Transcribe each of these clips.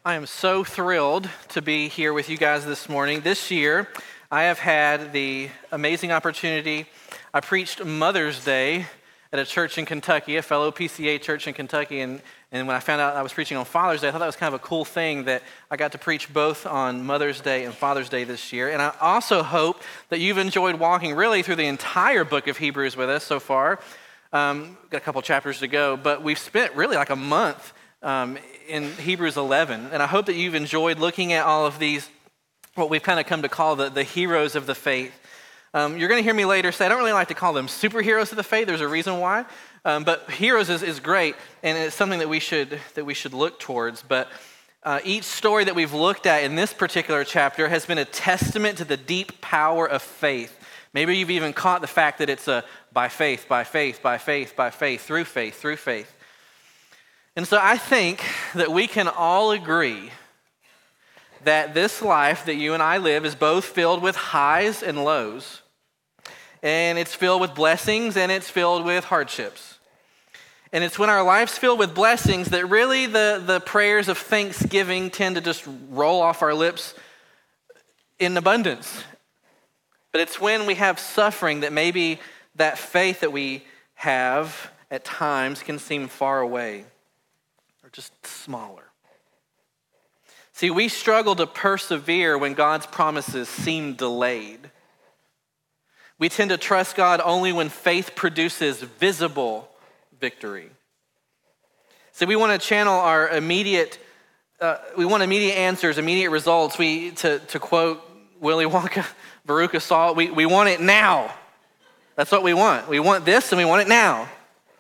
I am so thrilled to be here with you guys this morning. This year, I have had the amazing opportunity. I preached Mother's Day at a church in Kentucky, a fellow PCA church in Kentucky, and when I found out I was preaching on Father's Day, I thought that was kind of a cool thing that I got to preach both on Mother's Day and Father's Day this year. And I also hope that you've enjoyed walking really through the entire book of Hebrews with us so far. Got a couple chapters to go, but we've spent really like a month in Hebrews 11, and I hope that you've enjoyed looking at all of these, what we've kind of come to call the heroes of the faith. You're going to hear me later say I don't really like to call them superheroes of the faith. There's a reason why, but heroes is great, and it's something that we should look towards. But each story that we've looked at in this particular chapter has been a testament to the deep power of faith. Maybe you've even caught the fact that it's a by faith, by faith, by faith, by faith, through faith, through faith. And so I think that we can all agree that this life that you and I live is both filled with highs and lows. And it's filled with blessings and it's filled with hardships. And it's when our life's filled with blessings that really the prayers of thanksgiving tend to just roll off our lips in abundance. But it's when we have suffering that maybe that faith that we have at times can seem far away or just smaller. See, we struggle to persevere when God's promises seem delayed. We tend to trust God only when faith produces visible victory. So we want to channel our immediate answers, immediate results. To quote Willy Wonka, Veruca Salt, we want it now. That's what we want. We want this and we want it now.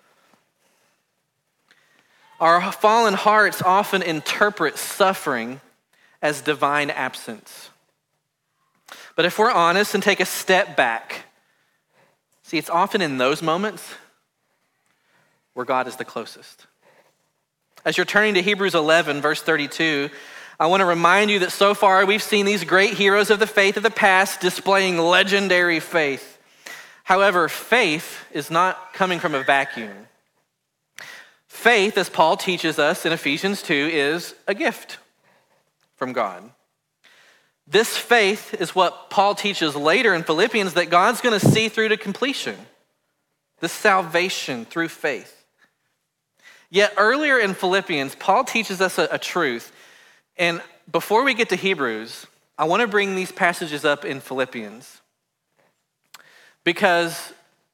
Our fallen hearts often interpret suffering as divine absence. But if we're honest and take a step back, see, it's often in those moments where God is the closest. As you're turning to Hebrews 11, verse 32, I want to remind you that so far we've seen these great heroes of the faith of the past displaying legendary faith. However, faith is not coming from a vacuum. Faith, as Paul teaches us in Ephesians 2, is a gift from God. This faith is what Paul teaches later in Philippians that God's going to see through to completion. This salvation through faith. Yet earlier in Philippians, Paul teaches us a truth. And before we get to Hebrews, I want to bring these passages up in Philippians because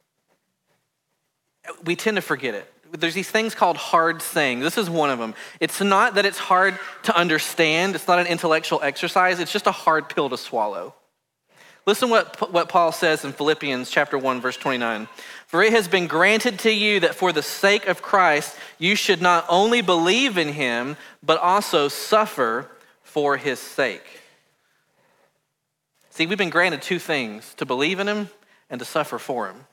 we tend to forget it. There's these things called hard sayings. This is one of them. It's not that it's hard to understand. It's not an intellectual exercise. It's just a hard pill to swallow. Listen what Paul says in Philippians chapter 1, verse 29. For it has been granted to you that for the sake of Christ, you should not only believe in him, but also suffer for his sake. See, we've been granted two things, to believe in him and to suffer for him.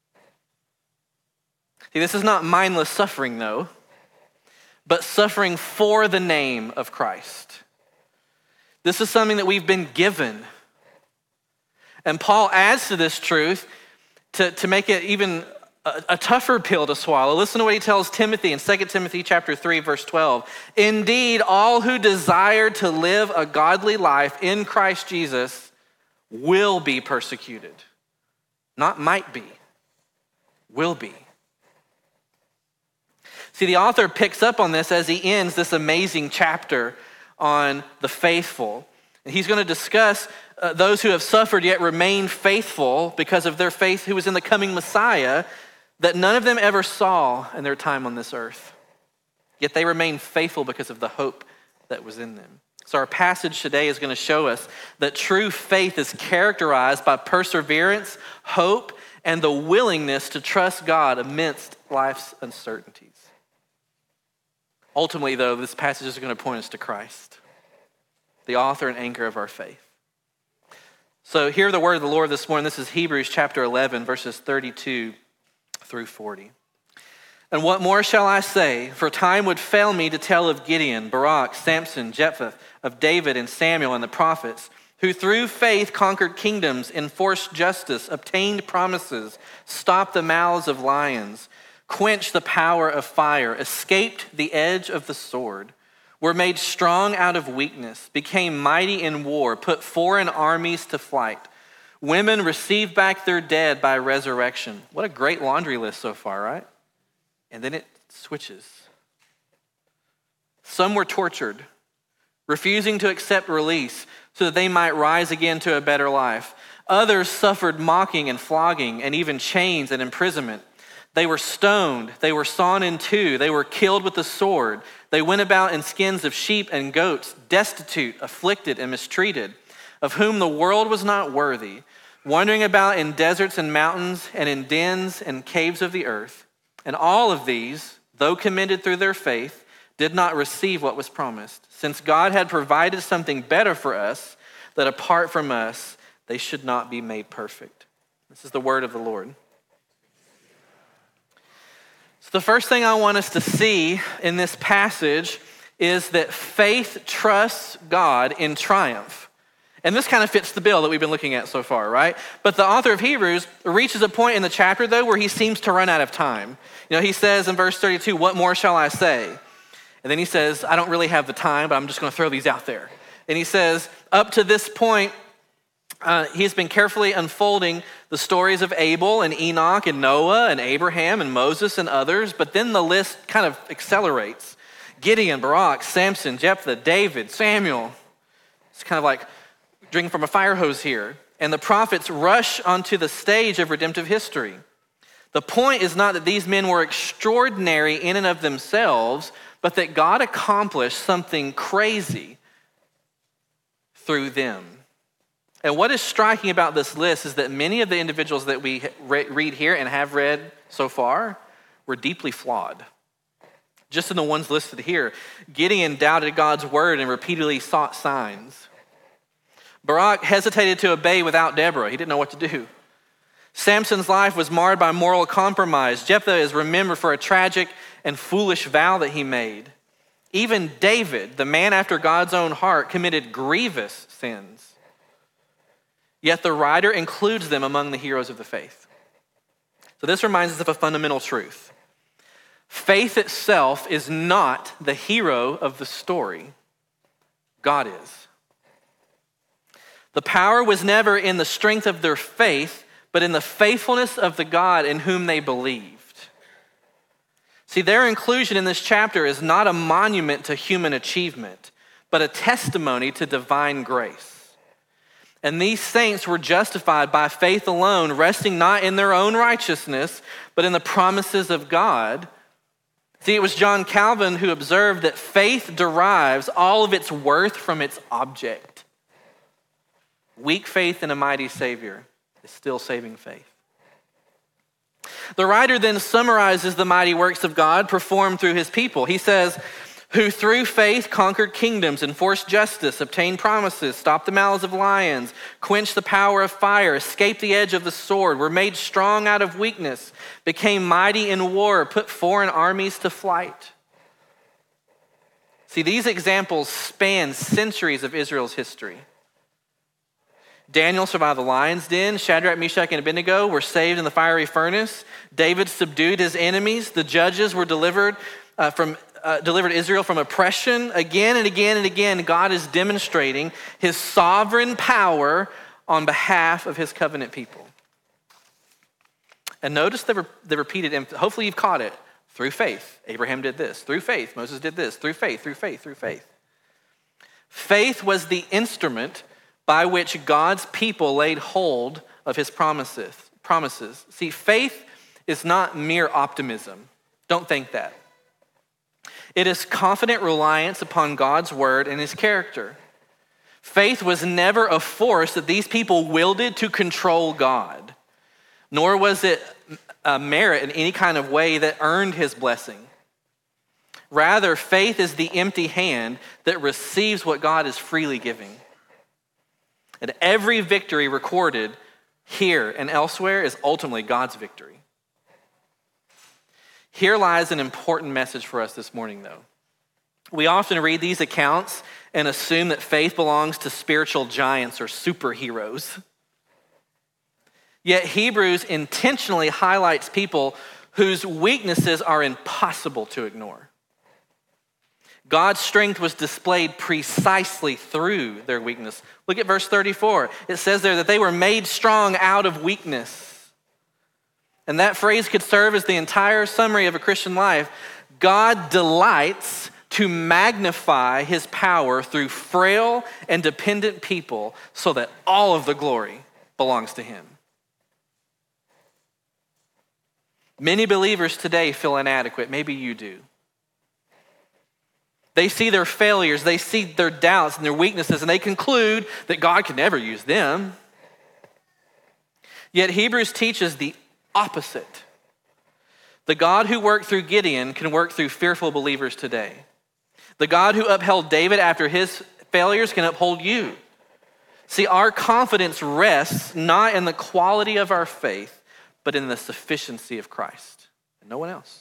See, this is not mindless suffering, though, but suffering for the name of Christ. This is something that we've been given. And Paul adds to this truth to make it even a tougher pill to swallow. Listen to what he tells Timothy in 2 Timothy chapter 3, verse 12. Indeed, all who desire to live a godly life in Christ Jesus will be persecuted. Not might be, will be. See, the author picks up on this as he ends this amazing chapter on the faithful. He's going to discuss those who have suffered yet remain faithful because of their faith who was in the coming Messiah that none of them ever saw in their time on this earth. Yet they remain faithful because of the hope that was in them. So our passage today is going to show us that true faith is characterized by perseverance, hope, and the willingness to trust God amidst life's uncertainties. Ultimately, though, this passage is going to point us to Christ, the author and anchor of our faith. So hear the word of the Lord this morning. This is Hebrews chapter 11, verses 32 through 40. And what more shall I say? For time would fail me to tell of Gideon, Barak, Samson, Jephthah, of David and Samuel and the prophets, who through faith conquered kingdoms, enforced justice, obtained promises, stopped the mouths of lions, quenched the power of fire, escaped the edge of the sword, were made strong out of weakness, became mighty in war, put foreign armies to flight. Women received back their dead by resurrection. What a great laundry list so far, right? And then it switches. Some were tortured, refusing to accept release so that they might rise again to a better life. Others suffered mocking and flogging and even chains and imprisonment. They were stoned, they were sawn in two, they were killed with the sword. They went about in skins of sheep and goats, destitute, afflicted, and mistreated, of whom the world was not worthy, wandering about in deserts and mountains and in dens and caves of the earth. And all of these, though commended through their faith, did not receive what was promised, since God had provided something better for us, that apart from us, they should not be made perfect. This is the word of the Lord. So the first thing I want us to see in this passage is that faith trusts God in triumph. And this kind of fits the bill that we've been looking at so far, right? But the author of Hebrews reaches a point in the chapter, though, where he seems to run out of time. You know, he says in verse 32, "What more shall I say?" And then he says, "I don't really have the time, but I'm just going to throw these out there." And he says, up to this point, he's been carefully unfolding the stories of Abel and Enoch and Noah and Abraham and Moses and others, but then the list kind of accelerates. Gideon, Barak, Samson, Jephthah, David, Samuel. It's kind of like drinking from a fire hose here. And the prophets rush onto the stage of redemptive history. The point is not that these men were extraordinary in and of themselves, but that God accomplished something crazy through them. And what is striking about this list is that many of the individuals that we read here and have read so far were deeply flawed. Just in the ones listed here, Gideon doubted God's word and repeatedly sought signs. Barak hesitated to obey without Deborah. He didn't know what to do. Samson's life was marred by moral compromise. Jephthah is remembered for a tragic and foolish vow that he made. Even David, the man after God's own heart, committed grievous sins. Yet the writer includes them among the heroes of the faith. So this reminds us of a fundamental truth. Faith itself is not the hero of the story. God is. The power was never in the strength of their faith, but in the faithfulness of the God in whom they believed. See, their inclusion in this chapter is not a monument to human achievement, but a testimony to divine grace. And these saints were justified by faith alone, resting not in their own righteousness, but in the promises of God. See, it was John Calvin who observed that faith derives all of its worth from its object. Weak faith in a mighty Savior is still saving faith. The writer then summarizes the mighty works of God performed through his people. He says, "Who through faith conquered kingdoms, enforced justice, obtained promises, stopped the mouths of lions, quenched the power of fire, escaped the edge of the sword, were made strong out of weakness, became mighty in war, put foreign armies to flight." See, these examples span centuries of Israel's history. Daniel survived the lion's den. Shadrach, Meshach, and Abednego were saved in the fiery furnace. David subdued his enemies. The judges were delivered Israel from oppression. Again and again and again, God is demonstrating his sovereign power on behalf of his covenant people. And notice the repeated emphasis. Hopefully you've caught it. Through faith, Abraham did this. Through faith, Moses did this. Through faith, through faith, through faith. Faith was the instrument by which God's people laid hold of his promises. See, faith is not mere optimism. Don't think that. It is confident reliance upon God's word and his character. Faith was never a force that these people wielded to control God, nor was it a merit in any kind of way that earned his blessing. Rather, faith is the empty hand that receives what God is freely giving. And every victory recorded here and elsewhere is ultimately God's victory. Here lies an important message for us this morning, though. We often read these accounts and assume that faith belongs to spiritual giants or superheroes. Yet Hebrews intentionally highlights people whose weaknesses are impossible to ignore. God's strength was displayed precisely through their weakness. Look at verse 34. It says there that they were made strong out of weakness. And that phrase could serve as the entire summary of a Christian life. God delights to magnify his power through frail and dependent people so that all of the glory belongs to him. Many believers today feel inadequate. Maybe you do. They see their failures, they see their doubts and their weaknesses, and they conclude that God can never use them. Yet Hebrews teaches the opposite. The God who worked through Gideon can work through fearful believers today. The God who upheld David after his failures can uphold you. See, our confidence rests not in the quality of our faith, but in the sufficiency of Christ and no one else.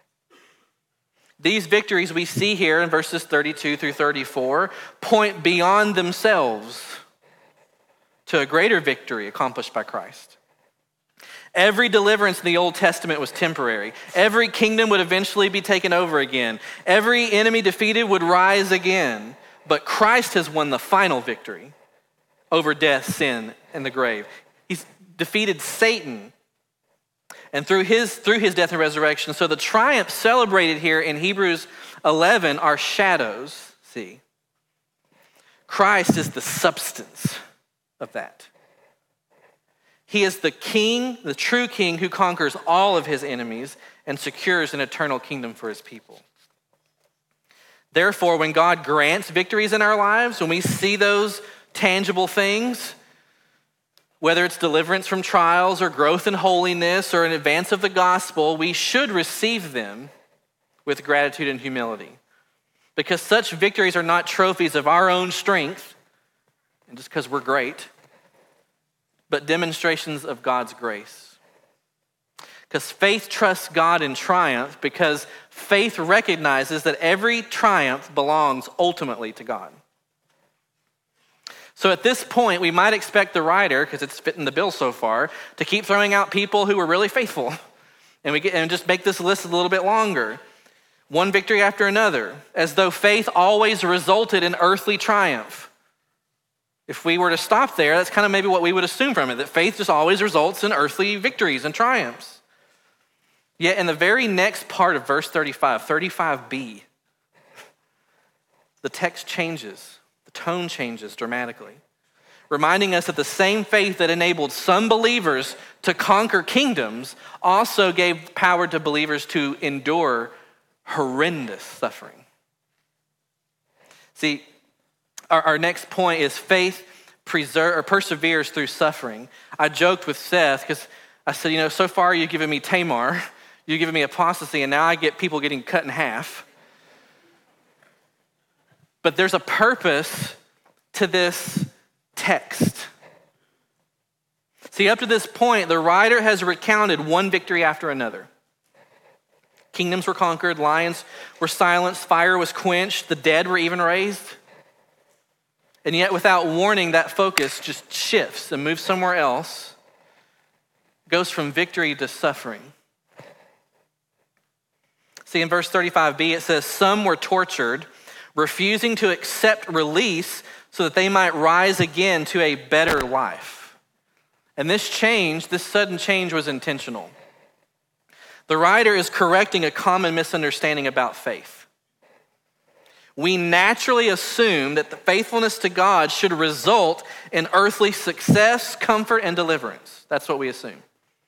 These victories we see here in verses 32 through 34 point beyond themselves to a greater victory accomplished by Christ. Every deliverance in the Old Testament was temporary. Every kingdom would eventually be taken over again. Every enemy defeated would rise again. But Christ has won the final victory over death, sin, and the grave. He's defeated Satan. And through his death and resurrection, so the triumphs celebrated here in Hebrews 11 are shadows, see. Christ is the substance of that. He is the king, the true king who conquers all of his enemies and secures an eternal kingdom for his people. Therefore, when God grants victories in our lives, when we see those tangible things, whether it's deliverance from trials or growth in holiness or an advance of the gospel, we should receive them with gratitude and humility. Because such victories are not trophies of our own strength, and just because we're great, but demonstrations of God's grace. Because faith trusts God in triumph because faith recognizes that every triumph belongs ultimately to God. So at this point, we might expect the writer, because it's fitting the bill so far, to keep throwing out people who were really faithful. And just make this list a little bit longer. One victory after another, as though faith always resulted in earthly triumph. If we were to stop there, that's kind of maybe what we would assume from it, that faith just always results in earthly victories and triumphs. Yet in the very next part of verse 35, 35b, the text changes. Tone changes dramatically, reminding us that the same faith that enabled some believers to conquer kingdoms also gave power to believers to endure horrendous suffering. See, our next point is faith perseveres through suffering. I joked with Seth because I said, so far you've given me Tamar, you've given me apostasy, and now I get people getting cut in half. But there's a purpose to this text. See, up to this point, the writer has recounted one victory after another. Kingdoms were conquered, lions were silenced, fire was quenched, the dead were even raised. And yet, without warning, that focus just shifts and moves somewhere else, goes from victory to suffering. See, in verse 35b, it says, some were tortured, refusing to accept release so that they might rise again to a better life. And this sudden change was intentional. The writer is correcting a common misunderstanding about faith. We naturally assume that the faithfulness to God should result in earthly success, comfort, and deliverance. That's what we assume.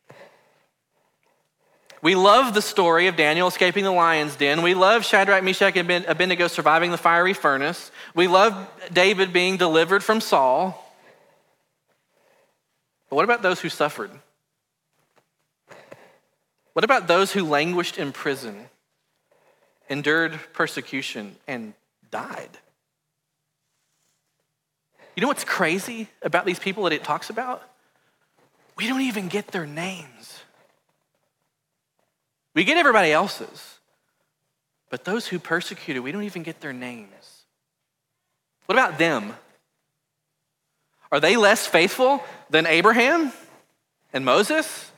We love the story of Daniel escaping the lion's den. We love Shadrach, Meshach, and Abednego surviving the fiery furnace. We love David being delivered from Saul. But what about those who suffered? What about those who languished in prison, endured persecution, and died? You know what's crazy about these people that it talks about? We don't even get their names. We get everybody else's, but those who persecuted, we don't even get their names. What about them? Are they less faithful than Abraham and Moses?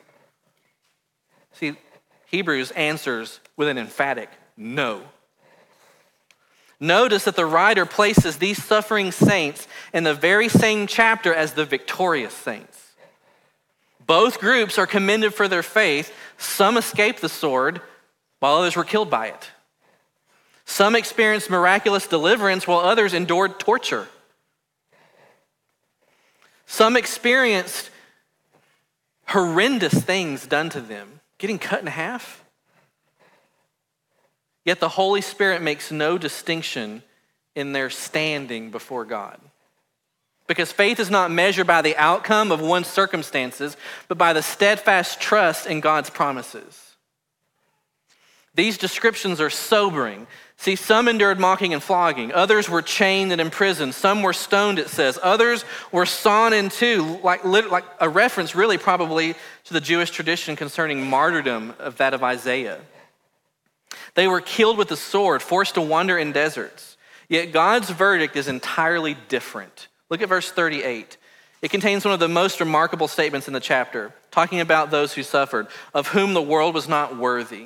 See, Hebrews answers with an emphatic no. Notice that the writer places these suffering saints in the very same chapter as the victorious saints. Both groups are commended for their faith. Some escaped the sword, while others were killed by it. Some experienced miraculous deliverance, while others endured torture. Some experienced horrendous things done to them, getting cut in half. Yet the Holy Spirit makes no distinction in their standing before God. Because faith is not measured by the outcome of one's circumstances, but by the steadfast trust in God's promises. These descriptions are sobering. See, some endured mocking and flogging. Others were chained and imprisoned. Some were stoned, it says. Others were sawn in two, like a reference really probably to the Jewish tradition concerning martyrdom of that of Isaiah. They were killed with the sword, forced to wander in deserts. Yet God's verdict is entirely different. Look at verse 38. It contains one of the most remarkable statements in the chapter, talking about those who suffered, of whom the world was not worthy.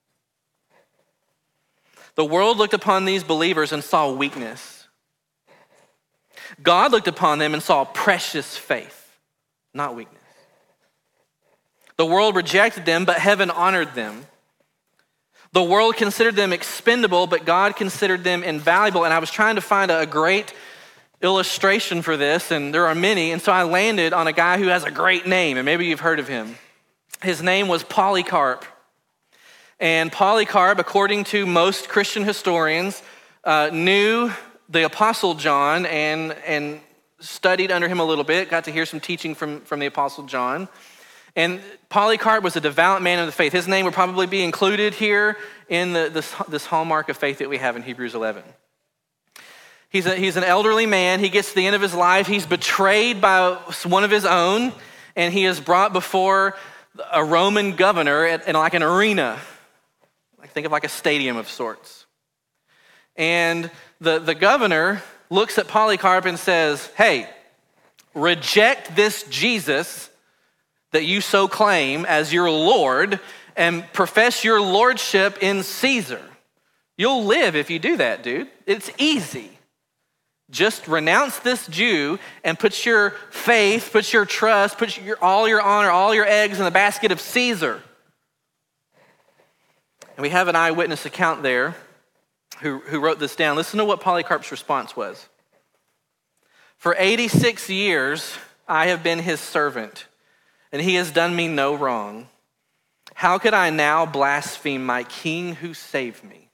The world looked upon these believers and saw weakness. God looked upon them and saw precious faith, not weakness. The world rejected them, but heaven honored them. The world considered them expendable, but God considered them invaluable. And I was trying to find a great illustration for this, and there are many. And so I landed on a guy who has a great name, and maybe you've heard of him. His name was Polycarp. And Polycarp, according to most Christian historians, knew the Apostle John and studied under him a little bit, got to hear some teaching from the Apostle John. And Polycarp was a devout man of the faith. His name would probably be included here in this hallmark of faith that we have in Hebrews 11. He's an elderly man. He gets to the end of his life. He's betrayed by one of his own, and he is brought before a Roman governor in like an arena. Think of like a stadium of sorts. And the governor looks at Polycarp and says, hey, reject this Jesus that you so claim as your Lord and profess your lordship in Caesar. You'll live if you do that, dude. It's easy. Just renounce this Jew and put your faith, put your trust, all your honor, all your eggs in the basket of Caesar. And we have an eyewitness account there who wrote this down. Listen to what Polycarp's response was. For 86 years, I have been his servant, and he has done me no wrong. How could I now blaspheme my king who saved me?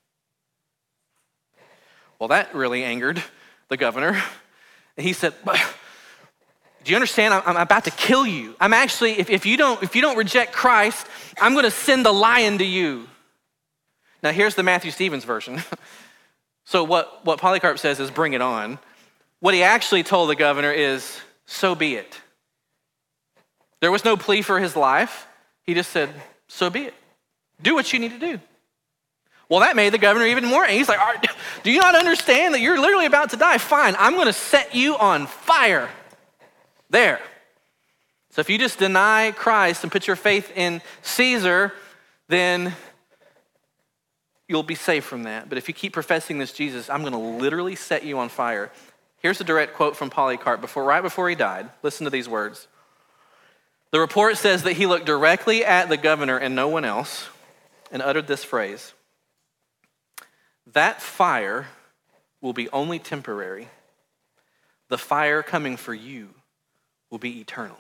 Well, that really angered the governor. And he said, do you understand? I'm about to kill you. I'm actually, if you don't reject Christ, I'm going to send the lion to you. Now, here's the Matthew Stevens version. So what Polycarp says is, bring it on. What he actually told the governor is, so be it. There was no plea for his life. He just said, so be it. Do what you need to do. Well, that made the governor even more angry. He's like, do you not understand that you're literally about to die? Fine, I'm going to set you on fire. There. So if you just deny Christ and put your faith in Caesar, then you'll be safe from that. But if you keep professing this Jesus, I'm going to literally set you on fire. Here's a direct quote from Polycarp right before he died. Listen to these words. The report says that he looked directly at the governor and no one else and uttered this phrase: that fire will be only temporary. The fire coming for you will be eternal.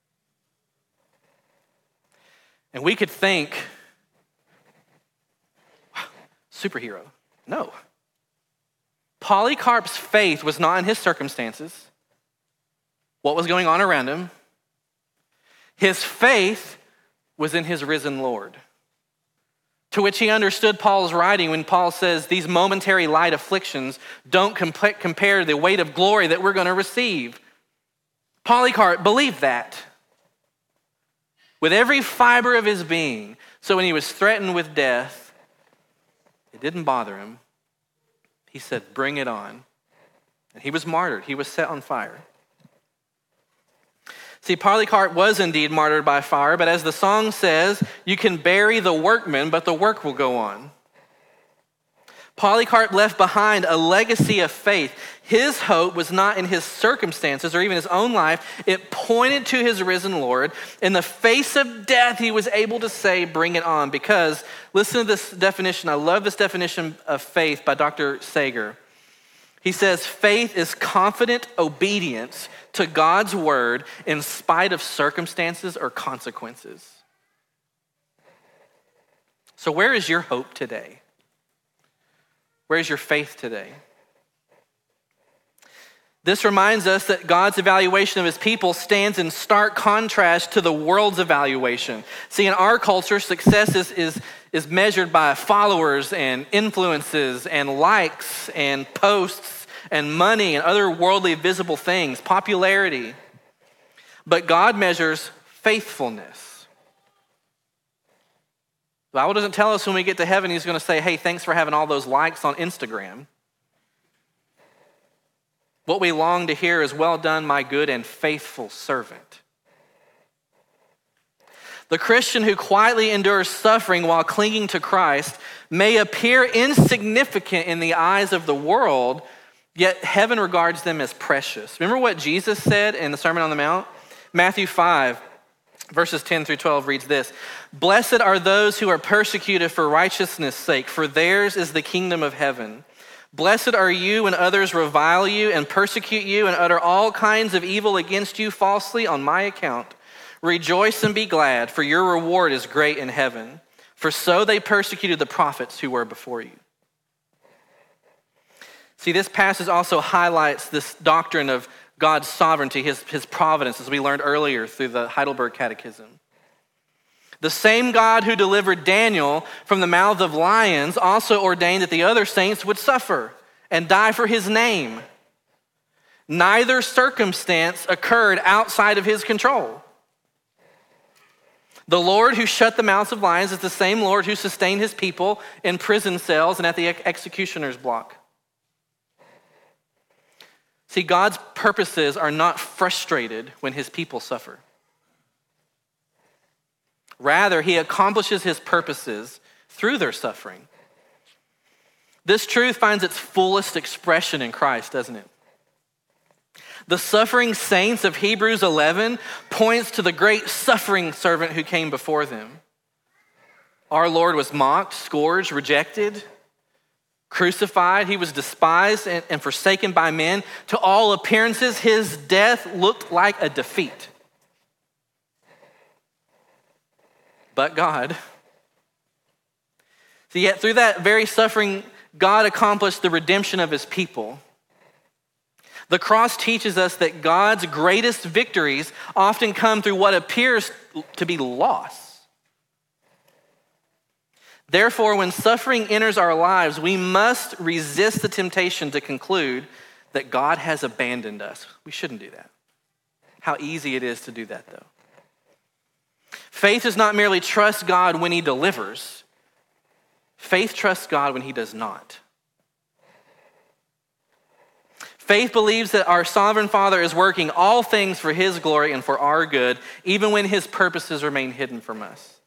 And we could think, superhero. No. Polycarp's faith was not in his circumstances, what was going on around him. His faith was in his risen Lord, to which he understood Paul's writing when Paul says these momentary light afflictions don't compare the weight of glory that we're going to receive. Polycarp believed that with every fiber of his being. So when he was threatened with death, it didn't bother him. He said, bring it on. And he was martyred. He was set on fire. See, Polycarp was indeed martyred by fire, but as the song says, you can bury the workman, but the work will go on. Polycarp left behind a legacy of faith. His hope was not in his circumstances or even his own life. It pointed to his risen Lord. In the face of death, he was able to say, bring it on. Because, listen to this definition. I love this definition of faith by Dr. Sager. He says, faith is confident obedience to God's word in spite of circumstances or consequences. So where is your hope today? Where is your faith today? This reminds us that God's evaluation of his people stands in stark contrast to the world's evaluation. See, in our culture, success is measured by followers and influences and likes and posts and money and other worldly visible things, popularity. But God measures faithfulness. The Bible doesn't tell us when we get to heaven, he's going to say, hey, thanks for having all those likes on Instagram. What we long to hear is, well done, my good and faithful servant. The Christian who quietly endures suffering while clinging to Christ may appear insignificant in the eyes of the world, yet heaven regards them as precious. Remember what Jesus said in the Sermon on the Mount? Matthew 5, verses 10 through 12 reads this: Blessed are those who are persecuted for righteousness' sake, for theirs is the kingdom of heaven. Blessed are you when others revile you and persecute you and utter all kinds of evil against you falsely on my account. Rejoice and be glad, for your reward is great in heaven. For so they persecuted the prophets who were before you. See, this passage also highlights this doctrine of God's sovereignty, his providence, as we learned earlier through the Heidelberg Catechism. The same God who delivered Daniel from the mouth of lions also ordained that the other saints would suffer and die for his name. Neither circumstance occurred outside of his control. The Lord who shut the mouths of lions is the same Lord who sustained his people in prison cells and at the executioner's block. See, God's purposes are not frustrated when his people suffer. Rather, he accomplishes his purposes through their suffering. This truth finds its fullest expression in Christ, doesn't it? The suffering saints of Hebrews 11 points to the great suffering servant who came before them. Our Lord was mocked, scourged, rejected, crucified. He was despised and forsaken by men. To all appearances, his death looked like a defeat. But God. So yet through that very suffering, God accomplished the redemption of his people. The cross teaches us that God's greatest victories often come through what appears to be loss. Therefore, when suffering enters our lives, we must resist the temptation to conclude that God has abandoned us. We shouldn't do that. How easy it is to do that, though. Faith does not merely trust God when he delivers. Faith trusts God when he does not. Faith believes that our sovereign Father is working all things for his glory and for our good, even when his purposes remain hidden from us.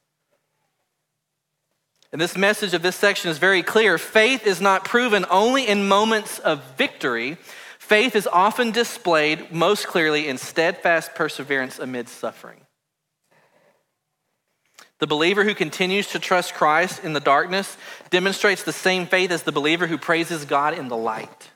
And this message of this section is very clear. Faith is not proven only in moments of victory. Faith is often displayed most clearly in steadfast perseverance amid suffering. The believer who continues to trust Christ in the darkness demonstrates the same faith as the believer who praises God in the light.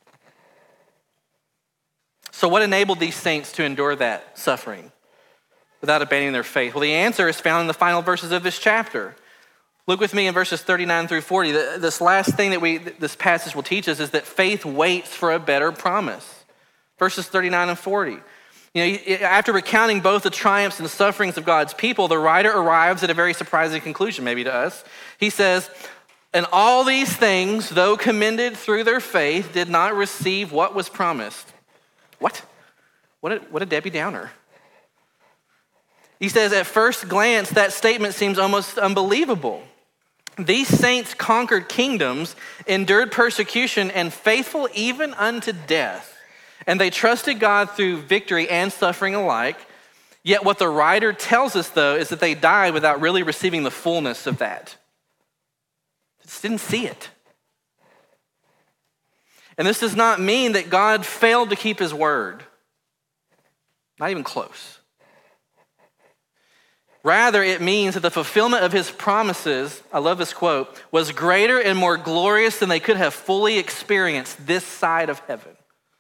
So what enabled these saints to endure that suffering without abandoning their faith? Well, the answer is found in the final verses of this chapter. Look with me in verses 39 through 40. This last thing that this passage will teach us is that faith waits for a better promise. Verses 39 and 40. After recounting both the triumphs and sufferings of God's people, the writer arrives at a very surprising conclusion, maybe to us. He says, and all these things, though commended through their faith, did not receive what was promised. What? What a Debbie Downer. He says, at first glance, that statement seems almost unbelievable. These saints conquered kingdoms, endured persecution, and faithful even unto death. And they trusted God through victory and suffering alike. Yet what the writer tells us, though, is that they died without really receiving the fullness of that. They just didn't see it. And this does not mean that God failed to keep his word. Not even close. Rather, it means that the fulfillment of his promises, I love this quote, was greater and more glorious than they could have fully experienced this side of heaven.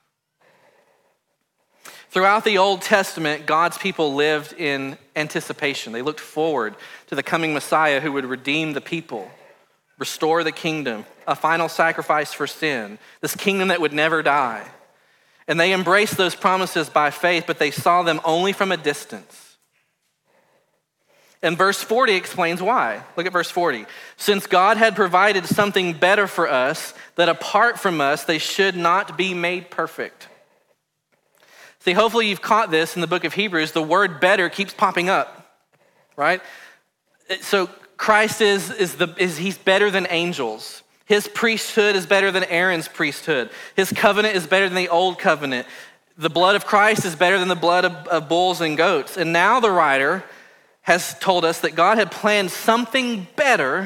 Throughout the Old Testament, God's people lived in anticipation. They looked forward to the coming Messiah who would redeem the people, restore the kingdom, a final sacrifice for sin, this kingdom that would never die. And they embraced those promises by faith, but they saw them only from a distance. And verse 40 explains why. Look at verse 40. Since God had provided something better for us, that apart from us, they should not be made perfect. See, hopefully you've caught this in the book of Hebrews. The word better keeps popping up, right? So Christ he's better than angels. His priesthood is better than Aaron's priesthood. His covenant is better than the old covenant. The blood of Christ is better than the blood of bulls and goats. And now the writer has told us that God had planned something better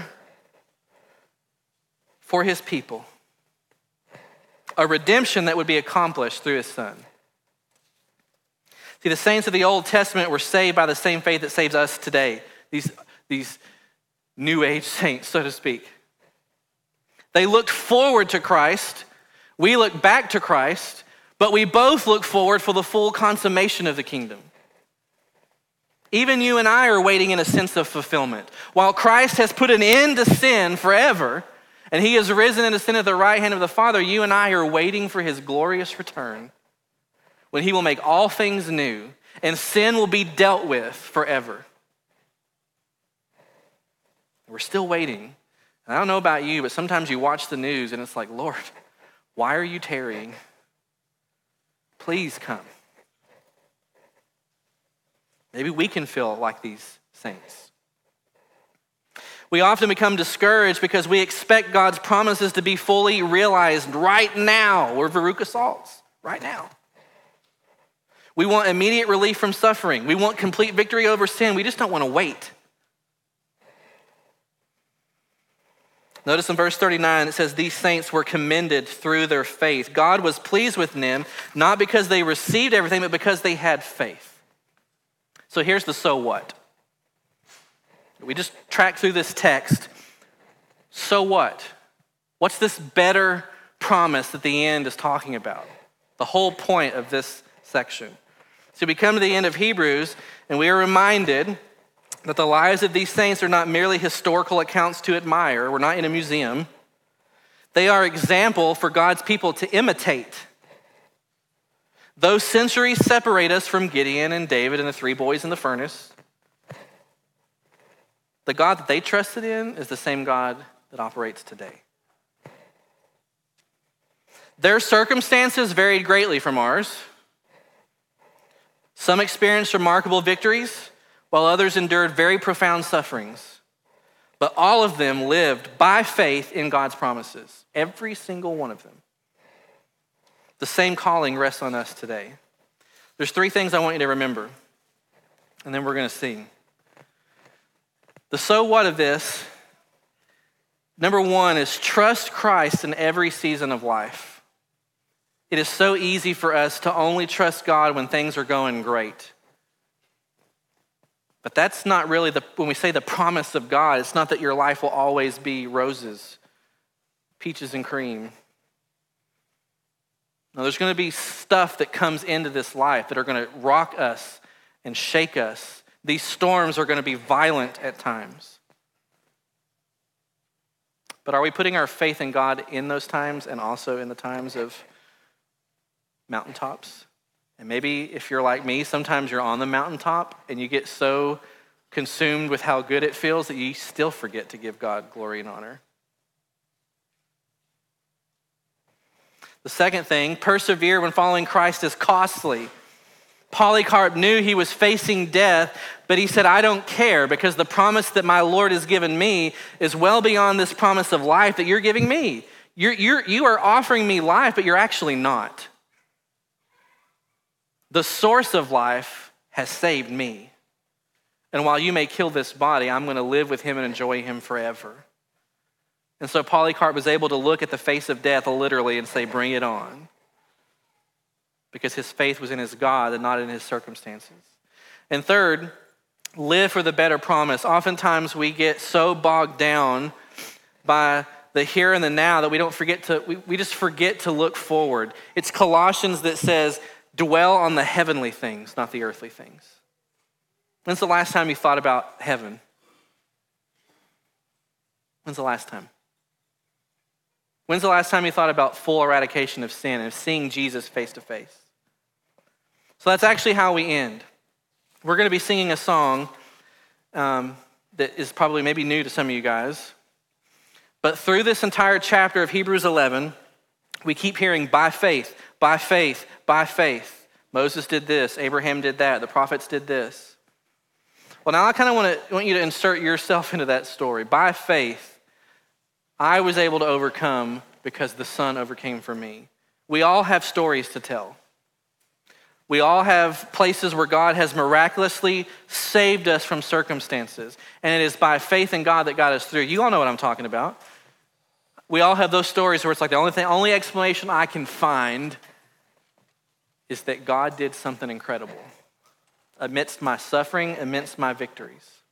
for his people. A redemption that would be accomplished through his son. See, the saints of the Old Testament were saved by the same faith that saves us today. These New Age saints, so to speak. They looked forward to Christ. We look back to Christ, but we both look forward for the full consummation of the kingdom. Even you and I are waiting in a sense of fulfillment. While Christ has put an end to sin forever, and he has risen and ascended at the right hand of the Father, you and I are waiting for his glorious return, when he will make all things new, and sin will be dealt with forever. We're still waiting. And I don't know about you, but sometimes you watch the news and it's like, Lord, why are you tarrying? Please come. Maybe we can feel like these saints. We often become discouraged because we expect God's promises to be fully realized right now. We're Veruca Salts, right now. We want immediate relief from suffering. We want complete victory over sin. We just don't want to wait. Notice in verse 39, it says, these saints were commended through their faith. God was pleased with them, not because they received everything, but because they had faith. So here's the so what. We just track through this text. So what? What's this better promise that the end is talking about? The whole point of this section. So we come to the end of Hebrews, and we are reminded that the lives of these saints are not merely historical accounts to admire. We're not in a museum. They are example for God's people to imitate. Those centuries separate us from Gideon and David and the three boys in the furnace. The God that they trusted in is the same God that operates today. Their circumstances varied greatly from ours. Some experienced remarkable victories, while others endured very profound sufferings. But all of them lived by faith in God's promises. Every single one of them. The same calling rests on us today. There's three things I want you to remember, and then we're going to see. The so what of this, number one, is trust Christ in every season of life. It is so easy for us to only trust God when things are going great. But that's not really when we say the promise of God, it's not that your life will always be roses, peaches and cream. No, there's going to be stuff that comes into this life that are going to rock us and shake us. These storms are going to be violent at times. But are we putting our faith in God in those times and also in the times of mountaintops? And maybe if you're like me, sometimes you're on the mountaintop and you get so consumed with how good it feels that you still forget to give God glory and honor. The second thing, persevere when following Christ is costly. Polycarp knew he was facing death, but he said, I don't care because the promise that my Lord has given me is well beyond this promise of life that you're giving me. You are offering me life, but you're actually not. The source of life has saved me. And while you may kill this body, I'm going to live with him and enjoy him forever. And so Polycarp was able to look at the face of death literally and say, bring it on. Because his faith was in his God and not in his circumstances. And third, live for the better promise. Oftentimes we get so bogged down by the here and the now that we just forget to look forward. It's Colossians that says, dwell on the heavenly things, not the earthly things. When's the last time you thought about heaven? When's the last time? When's the last time you thought about full eradication of sin and seeing Jesus face to face? So that's actually how we end. We're going to be singing a song that is probably maybe new to some of you guys. But through this entire chapter of Hebrews 11, we keep hearing by faith, by faith, by faith. Moses did this, Abraham did that, the prophets did this. Well, now I kind of want you to insert yourself into that story. By faith, I was able to overcome because the Son overcame for me. We all have stories to tell. We all have places where God has miraculously saved us from circumstances. And it is by faith in God that got us through. You all know what I'm talking about. We all have those stories where it's like the only explanation I can find is that God did something incredible amidst my suffering, amidst my victories.